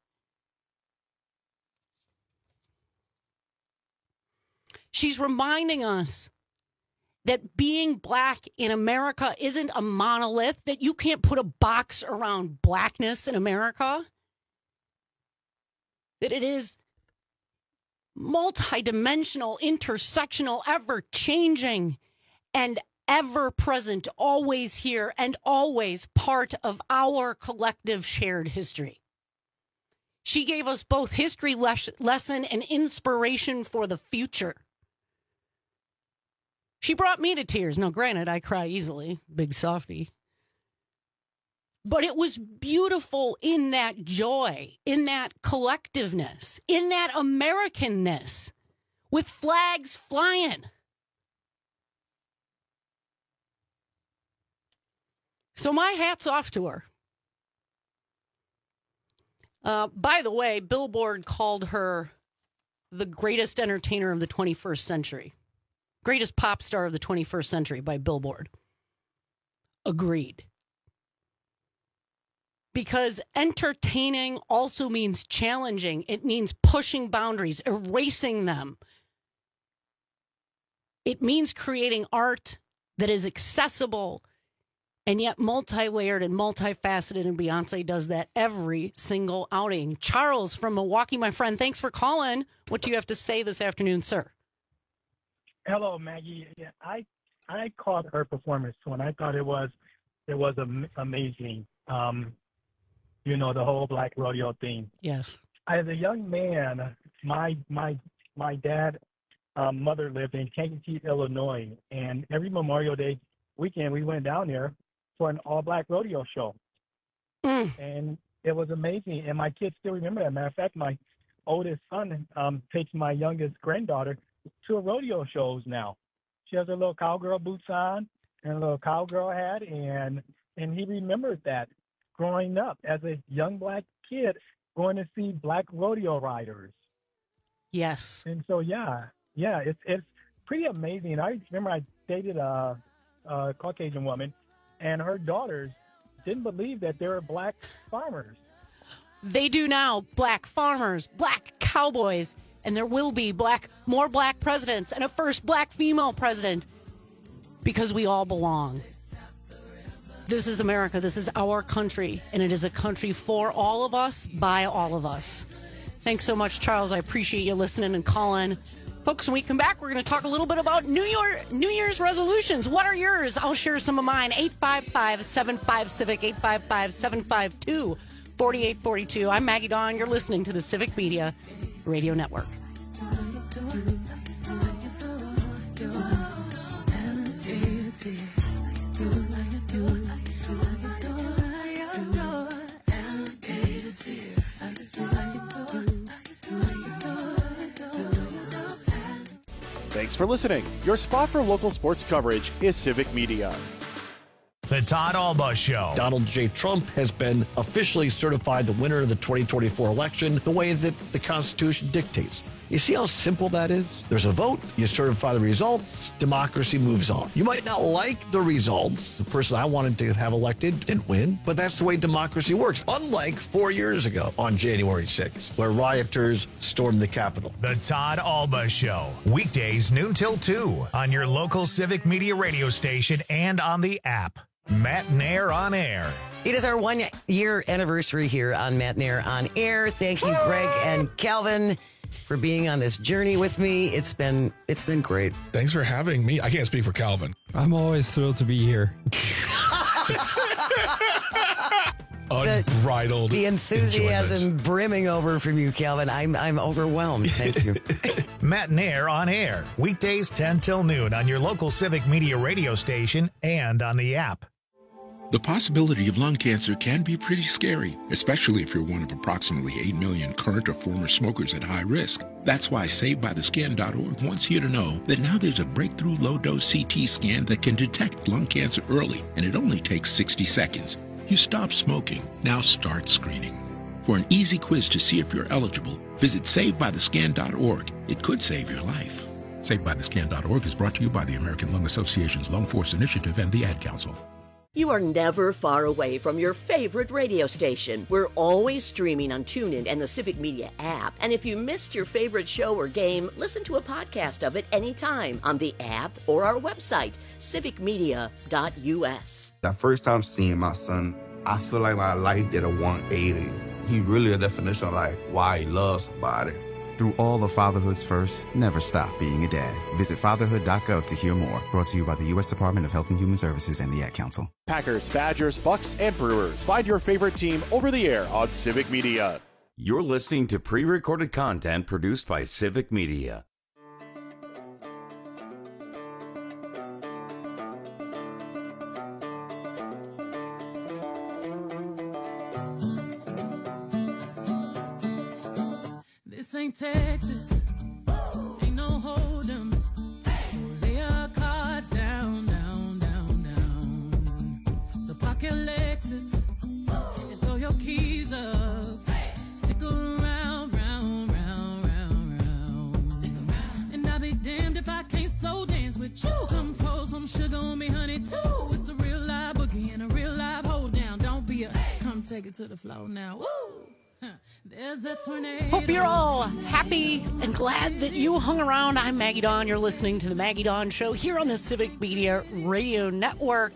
She's reminding us that being Black in America isn't a monolith, that you can't put a box around Blackness in America, that it is multidimensional, intersectional, ever-changing, and ever-present, always here, and always part of our collective shared history. She gave us both history lesson and inspiration for the future. She brought me to tears. Now, granted, I cry easily, big softy. But it was beautiful in that joy, in that collectiveness, in that Americanness, with flags flying. So my hat's off to her. By the way, Billboard called her the greatest entertainer of the 21st century. Greatest pop star of the 21st century by Billboard. Agreed. Because entertaining also means challenging. It means pushing boundaries, erasing them. It means creating art that is accessible and yet multi-layered and multifaceted, and Beyonce does that every single outing. Charles from Milwaukee, my friend, thanks for calling. What do you have to say this afternoon, sir? Hello, Maggie. Yeah, I caught her performance when I thought it was amazing. You know, the whole Black rodeo thing. Yes. As a young man, my dad, mother lived in Kankakee, Illinois, and every Memorial Day weekend we went down there for an all-Black rodeo show. And it was amazing, and my kids still remember that. Matter of fact, my oldest son takes my youngest granddaughter to rodeo shows now. She has her little cowgirl boots on and a little cowgirl hat, and he remembered that growing up as a young Black kid going to see Black rodeo riders. Yes. And so, it's pretty amazing. I remember I dated a Caucasian woman, and her daughters didn't believe that there were Black farmers. They do now. Black farmers, Black cowboys, and there will be more Black presidents and a first Black female president because we all belong. This is America. This is our country, and it is a country for all of us, by all of us. Thanks so much, Charles. I appreciate you listening and calling. Folks, when we come back, we're going to talk a little bit about New Year's resolutions. What are yours? I'll share some of mine. 855-75-CIVIC, 855-752-4842. I'm Maggie Dawn. You're listening to the Civic Media Radio Network. Thanks for listening. Your spot for local sports coverage is Civic Media. The Todd Alba Show. Donald J. Trump has been officially certified the winner of the 2024 election the way that the Constitution dictates. You see how simple that is? There's a vote, you certify the results, democracy moves on. You might not like the results. The person I wanted to have elected didn't win, but that's the way democracy works. Unlike 4 years ago on January 6th, where rioters stormed the Capitol. The Todd Alba Show. Weekdays noon till 2 on your local Civic Media radio station and on the app. Matt Nair on Air. It is our 1 year anniversary here on Matt Nair on Air. Thank you, Greg and Calvin, for being on this journey with me. It's been great. Thanks for having me. I can't speak for Calvin. I'm always thrilled to be here. Unbridled. The enthusiasm enjoyment. brimming over from you, Calvin. I'm overwhelmed. Thank you. Matt Nair on Air. Weekdays 10 till noon on your local Civic Media radio station and on the app. The possibility of lung cancer can be pretty scary, especially if you're one of approximately 8 million current or former smokers at high risk. That's why SaveByTheScan.org wants you to know that now there's a breakthrough low-dose CT scan that can detect lung cancer early, and it only takes 60 seconds. You stop smoking, now start screening. For an easy quiz to see if you're eligible, visit SaveByTheScan.org. It could save your life. SaveByTheScan.org is brought to you by the American Lung Association's Lung Force Initiative and the Ad Council. You are never far away from your favorite radio station. We're always streaming on TuneIn and the Civic Media app. And if you missed your favorite show or game, listen to a podcast of it anytime on the app or our website, civicmedia.us. That first time seeing my son, I feel like my life did a 180. He really a definition of like why he loves somebody. Through all of fatherhood's first, never stop being a dad. Visit fatherhood.gov to hear more. Brought to you by the U.S. Department of Health and Human Services and the Ad Council. Packers, Badgers, Bucks, and Brewers. Find your favorite team over the air on Civic Media. You're listening to pre-recorded content produced by Civic Media. This ain't Texas, ain't no hold'em. So lay your cards down, down, down, down. So park your Lexus and throw your keys up. Stick around, round, round, round, round. Stick around. And I'll be damned if I can't slow dance with you. Come pour some sugar on me, honey, too. It's a real live boogie and a real live hold down. Don't be a come take it to the floor now. Woo! There's a tornado. Hope you're all happy and glad that you hung around. I'm Maggie Dawn. You're listening to the Maggie Dawn Show here on the Civic Media Radio Network.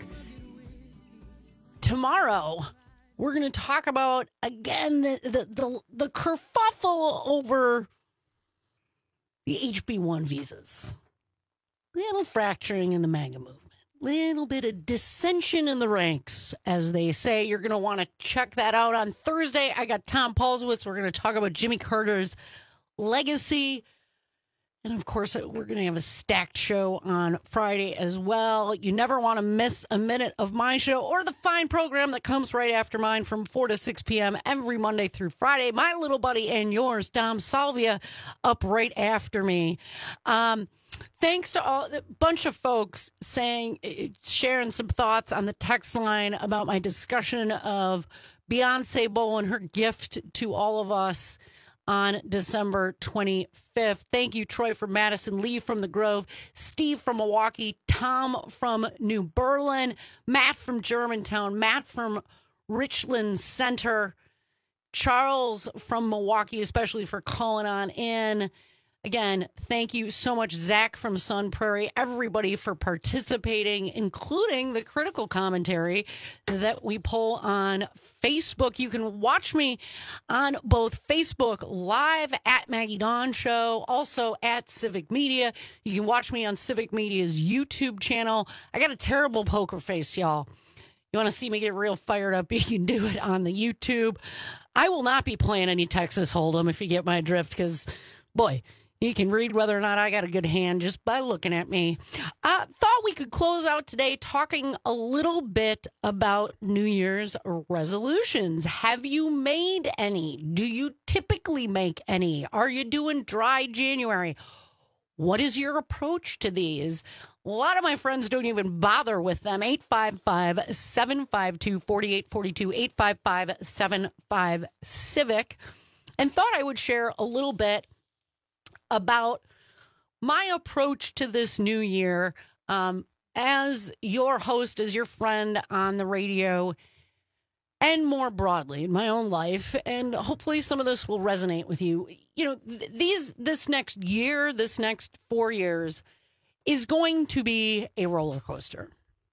Tomorrow, we're going to talk about, again, the kerfuffle over the HB1 visas. Little fracturing in the MAGA movement. Little bit of dissension in the ranks, as they say. You're going to want to check that out on Thursday. I got Tom Paulsowitz. We're going to talk about Jimmy Carter's legacy. And, of course, we're going to have a stacked show on Friday as well. You never want to miss a minute of my show or the fine program that comes right after mine from 4 to 6 p.m. every Monday through Friday. My little buddy and yours, Dom Salvia, up right after me. Thanks to a bunch of folks sharing some thoughts on the text line about my discussion of Beyonce Bowl and her gift to all of us on December 25th. Thank you, Troy from Madison, Lee from the Grove, Steve from Milwaukee, Tom from New Berlin, Matt from Germantown, Matt from Richland Center, Charles from Milwaukee, especially for calling on in. Again, thank you so much, Zach from Sun Prairie, everybody for participating, including the critical commentary that we poll on Facebook. You can watch me on both Facebook Live at Maggie Dawn Show, also at Civic Media. You can watch me on Civic Media's YouTube channel. I got a terrible poker face, y'all. You want to see me get real fired up, you can do it on the YouTube. I will not be playing any Texas Hold'em, if you get my drift, because, boy, you can read whether or not I got a good hand just by looking at me. Thought we could close out today talking a little bit about New Year's resolutions. Have you made any? Do you typically make any? Are you doing dry January? What is your approach to these? A lot of my friends don't even bother with them. 855-752-4842, 855-75-CIVIC. And thought I would share a little bit about my approach to this new year as your host, as your friend on the radio, and more broadly in my own life. And hopefully some of this will resonate with you. You know, this next year, this next 4 years is going to be a roller coaster.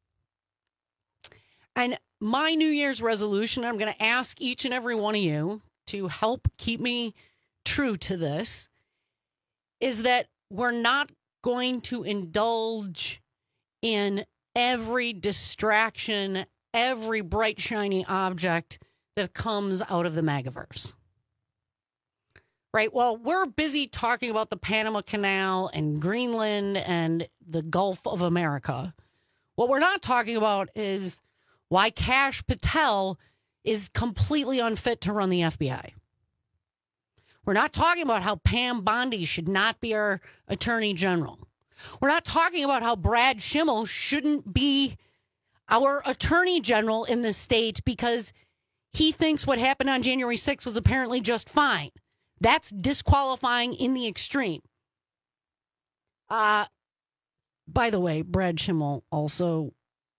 And my New Year's resolution, I'm going to ask each and every one of you to help keep me true to this, is that we're not going to indulge in every distraction, every bright, shiny object that comes out of the MAGAverse. Right? Well, we're busy talking about the Panama Canal and Greenland and the Gulf of America. What we're not talking about is why Kash Patel is completely unfit to run the FBI. We're not talking about how Pam Bondi should not be our attorney general. We're not talking about how Brad Schimmel shouldn't be our attorney general in the state because he thinks what happened on January 6th was apparently just fine. That's disqualifying in the extreme. By the way, Brad Schimmel also,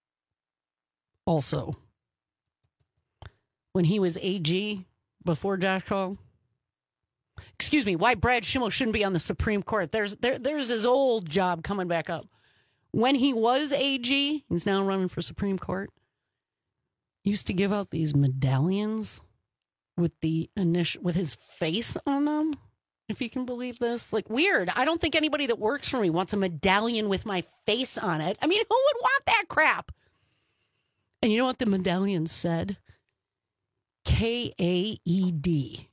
when he was AG before Josh Call, excuse me, why Brad Schimmel shouldn't be on the Supreme Court. There's his old job coming back up. When he was AG, he's now running for Supreme Court, used to give out these medallions with with his face on them, if you can believe this. Like, weird. I don't think anybody that works for me wants a medallion with my face on it. I mean, who would want that crap? And you know what the medallion said? KAED.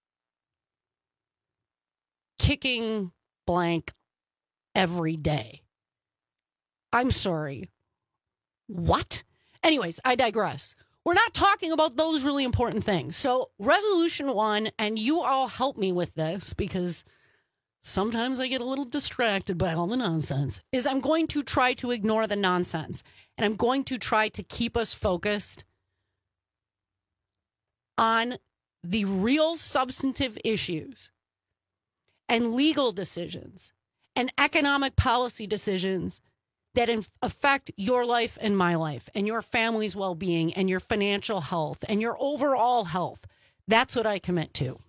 Kicking blank every day. I'm sorry. What? Anyways, I digress. We're not talking about those really important things. So resolution 1, and you all help me with this because sometimes I get a little distracted by all the nonsense, is I'm going to try to ignore the nonsense. And I'm going to try to keep us focused on the real substantive issues and legal decisions and economic policy decisions that affect your life and my life and your family's well-being and your financial health and your overall health. That's what I commit to.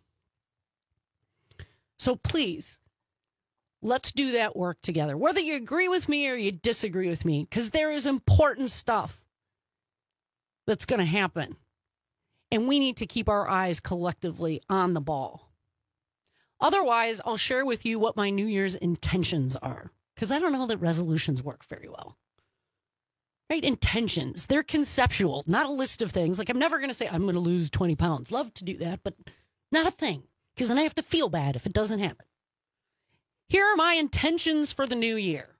So please, let's do that work together, whether you agree with me or you disagree with me, because there is important stuff that's going to happen. And we need to keep our eyes collectively on the ball. Otherwise, I'll share with you what my New Year's intentions are, because I don't know that resolutions work very well. Right? Intentions. They're conceptual, not a list of things. Like, I'm never going to say, I'm going to lose 20 pounds. Love to do that, but not a thing, because then I have to feel bad if it doesn't happen. Here are my intentions for the new year.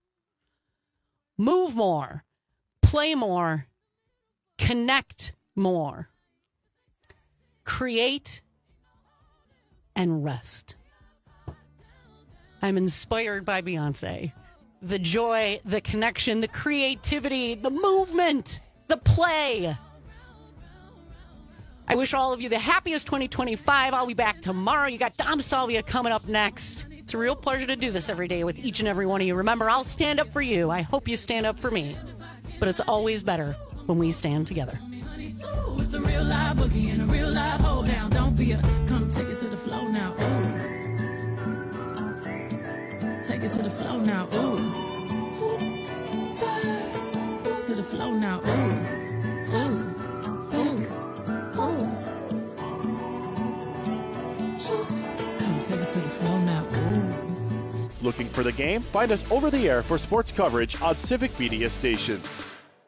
Move more, play more, connect more, create, and rest. I'm inspired by Beyonce. The joy, the connection, the creativity, the movement, the play. I wish all of you the happiest 2025. I'll be back tomorrow. You got Dom Salvia coming up next. It's a real pleasure to do this every day with each and every one of you. Remember, I'll stand up for you. I hope you stand up for me. But it's always better when we stand together. It's a real live boogie and a real live hold down. Don't be a come take it to the flow now. Oh. Take it to the flow now, ooh. Hoops, spurs, to the flow now, ooh. Ooh, ooh, shoot. Come take it to the flow now, ooh. Looking for the game? Find us over the air for sports coverage on Civic Media stations.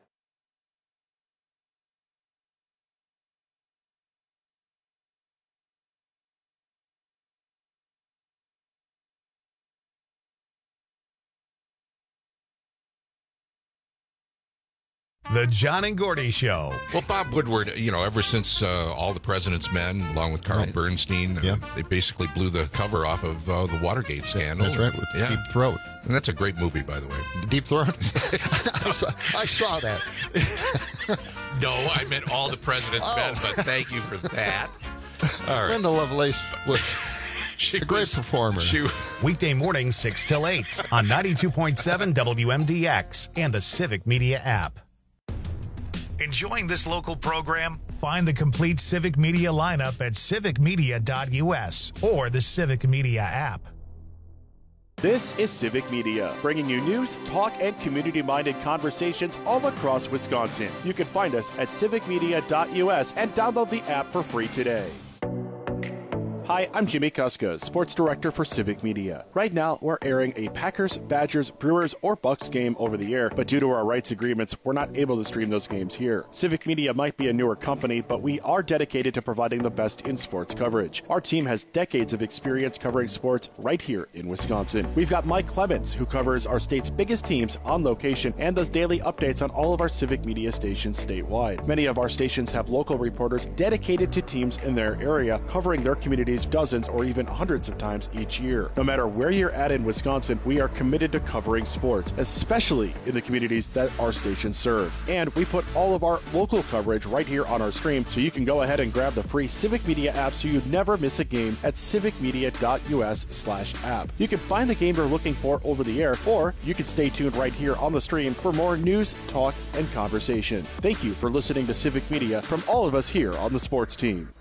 The John and Gordy Show. Well, Bob Woodward, ever since All the President's Men, along with Carl Bernstein, they basically blew the cover off of the Watergate scandal. That's right, with Deep Throat. And that's a great movie, by the way. Deep Throat? I saw that. No, I meant All the President's Men, but thank you for that. All right. Linda Lovelace was a great performer. Weekday mornings 6 till 8 on 92.7 WMDX and the Civic Media app. Enjoying this local program? Find the complete Civic Media lineup at civicmedia.us or the Civic Media app. This is Civic Media, bringing you news, talk, and community-minded conversations all across Wisconsin. You can find us at civicmedia.us and download the app for free today. Hi, I'm Jimmy Kuska, Sports Director for Civic Media. Right now, we're airing a Packers, Badgers, Brewers, or Bucks game over the air, but due to our rights agreements, we're not able to stream those games here. Civic Media might be a newer company, but we are dedicated to providing the best in sports coverage. Our team has decades of experience covering sports right here in Wisconsin. We've got Mike Clemens, who covers our state's biggest teams on location and does daily updates on all of our Civic Media stations statewide. Many of our stations have local reporters dedicated to teams in their area, covering their communities dozens or even hundreds of times each year. No matter where you're at in Wisconsin, we are committed to covering sports, especially in the communities that our stations serve. And we put all of our local coverage right here on our stream, so you can go ahead and grab the free Civic Media app so you never miss a game at civicmedia.us/app. You can find the game you're looking for over the air, or you can stay tuned right here on the stream for more news, talk, and conversation. Thank you for listening to Civic Media from all of us here on the sports team.